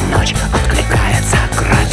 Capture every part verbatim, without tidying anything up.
ночь откликается кровь.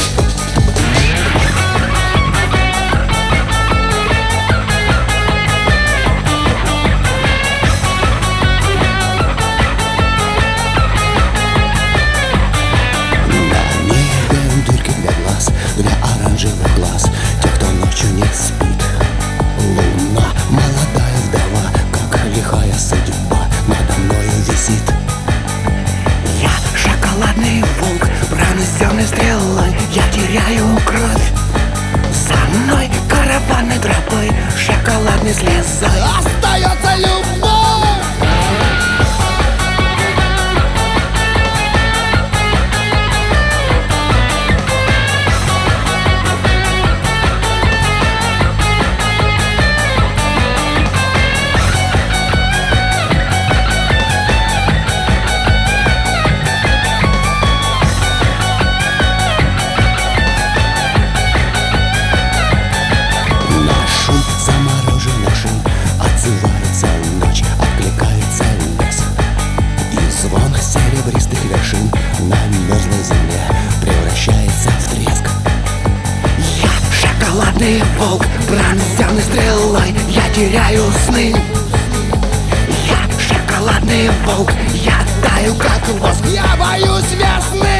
Для оранжевых глаз тех, кто ночью не спит. Луна, молодая вдова, как лихая судьба, надо мною висит. Я шоколадный волк, пронесенный стрелой, я теряю кровь. За мной караванной тропой, шоколадной слезой остается любовь. Отзывается ночь, откликается лес, и звон серебристых вершин на мерзлой земле превращается в треск. Я шоколадный волк, пронзенный стрелой, я теряю сны. Я шоколадный волк, я таю как воск. Я боюсь весны.